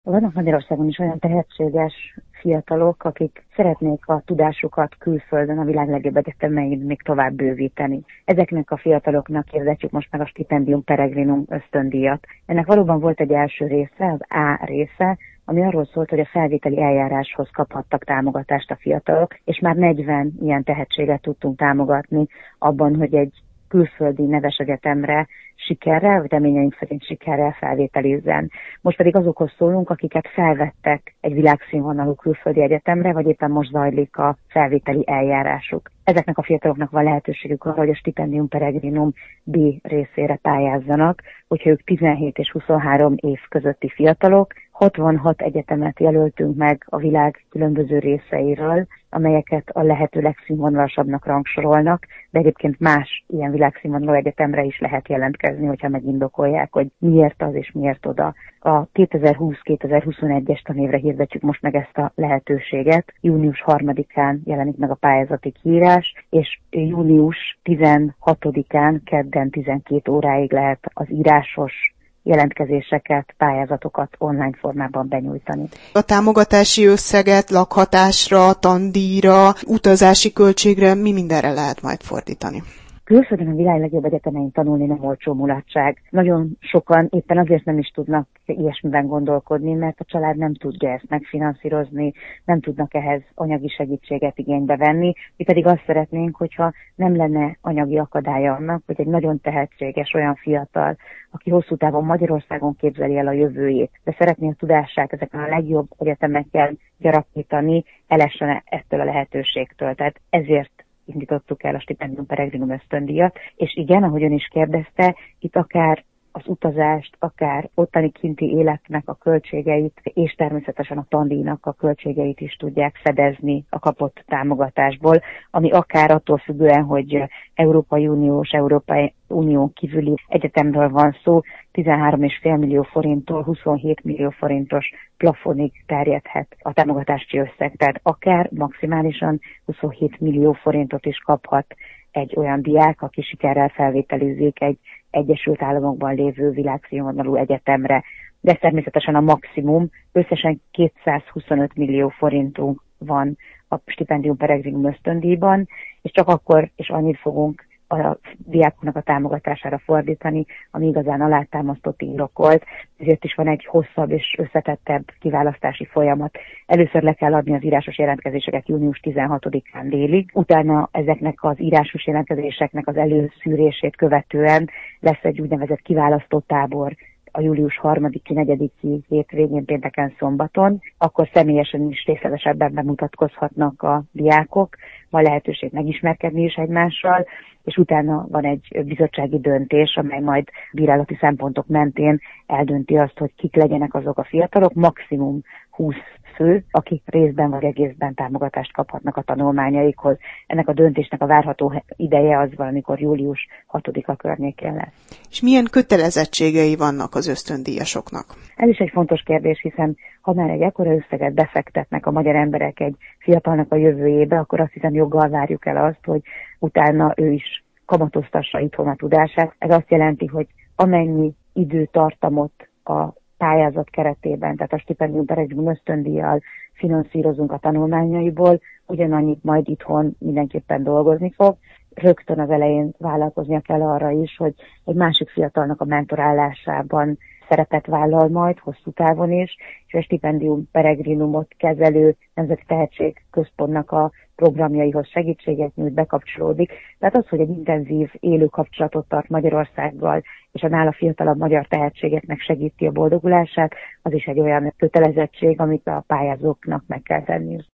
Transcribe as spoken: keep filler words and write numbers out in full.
Vannak Magyarországon is olyan tehetséges fiatalok, akik szeretnék a tudásukat külföldön, a világ legjobb egyetemein még tovább bővíteni. Ezeknek a fiataloknak hirdetjük most meg a Stipendium Peregrinum ösztöndíjat. Ennek valóban volt egy első része, az A része, ami arról szólt, hogy a felvételi eljáráshoz kaphattak támogatást a fiatalok, és már negyven ilyen tehetséget tudtunk támogatni abban, hogy egy külföldi neves egyetemre sikerrel, vagy reményeink szerint sikerrel felvételizzen. Most pedig azokhoz szólunk, akiket felvettek egy világszínvonalú külföldi egyetemre, vagy éppen most zajlik a felvételi eljárásuk. Ezeknek a fiataloknak van lehetőségük arra, hogy a Stipendium Peregrinum B részére pályázzanak, hogyha ők tizenhét és huszonhárom év közötti fiatalok. hatvanhat egyetemet jelöltünk meg a világ különböző részeiről, amelyeket a lehető legszínvonalasabbnak rangsorolnak, de egyébként más ilyen világszínvonalú egyetemre is lehet jelentkezni, hogyha megindokolják, hogy miért az és miért oda. A kétezer-húsz kétezer-huszonegyes tanévre hirdetjük most meg ezt a lehetőséget. június harmadikán jelenik meg a pályázati kiírás, és június tizenhatodikán kedden tizenkét óráig lehet az írásos jelentkezéseket, pályázatokat online formában benyújtani. A támogatási összeget lakhatásra, tandíjra, utazási költségre mi mindenre lehet majd fordítani? Külföldön a világ legjobb egyetemein tanulni nem olcsó mulatság. Nagyon sokan éppen azért nem is tudnak ilyesmiben gondolkodni, mert a család nem tudja ezt megfinanszírozni, nem tudnak ehhez anyagi segítséget igénybe venni. Mi pedig azt szeretnénk, hogyha nem lenne anyagi akadálya annak, hogy egy nagyon tehetséges olyan fiatal, aki hosszú távon Magyarországon képzeli el a jövőjét, de szeretné a tudását ezeken a legjobb egyetemekkel gyarapítani, elessen ettől a lehetőségtől. Tehát ezért indítottuk el a Stipendium Peregrinum ösztöndíjat, és igen, ahogy ön is kérdezte, itt akár az utazást, akár ottani kinti életnek a költségeit, és természetesen a tandíjnak a költségeit is tudják fedezni a kapott támogatásból, ami akár attól függően, hogy Európai Uniós, Európai Unión kívüli egyetemről van szó, tizenhárom egész öt millió forinttól huszonhét millió forintos plafonig terjedhet a támogatási összeg, tehát akár maximálisan huszonhét millió forintot is kaphat egy olyan diák, aki sikerrel felvételizik egy Egyesült Államokban lévő világszínvonalú egyetemre. De természetesen a maximum, összesen kétszázhuszonöt millió forintunk van a Stipendium Peregrinum ösztöndíjban, és csak akkor és annyit fogunk a diákoknak a támogatására fordítani, ami igazán alátámasztott indokolt. Ezért is van egy hosszabb és összetettebb kiválasztási folyamat. Először le kell adni az írásos jelentkezéseket június tizenhatodikán délig, utána ezeknek az írásos jelentkezéseknek az előszűrését követően lesz egy úgynevezett kiválasztó tábor a július harmadiki, negyediki hétvégén, pénteken, szombaton, akkor személyesen is részletesebben bemutatkozhatnak a diákok, van lehetőség megismerkedni is egymással, és utána van egy bizottsági döntés, amely majd bírálati szempontok mentén eldönti azt, hogy kik legyenek azok a fiatalok, maximum húsz fő, akik részben vagy egészben támogatást kaphatnak a tanulmányaikhoz. Ennek a döntésnek a várható ideje az valamikor július hatodika környékén lesz. És milyen kötelezettségei vannak az ösztöndíjasoknak? Ez is egy fontos kérdés, hiszen ha már egy ekkora összeget befektetnek a magyar emberek egy fiatalnak a jövőjébe, akkor azt hiszem joggal várjuk el azt, hogy utána ő is kamatoztassa itthon a tudását. Ez azt jelenti, hogy amennyi időtartamot a pályázat keretében, tehát a Stipendium Peregrinum ösztöndíjjal finanszírozunk a tanulmányaiból, ugyanannyit majd itthon mindenképpen dolgozni fog. Rögtön az elején vállalkoznia kell arra is, hogy egy másik fiatalnak a mentorálásában szerepet vállal majd, hosszú távon is, és a Stipendium Peregrinumot kezelő Nemzeti Tehetségközpontnak a programjaihoz segítséget nyújt, bekapcsolódik. Tehát az, hogy egy intenzív, élő kapcsolatot tart Magyarországgal, és a nála fiatalabb magyar tehetségeknek segíti a boldogulását, az is egy olyan kötelezettség, amit a pályázóknak meg kell tenniük.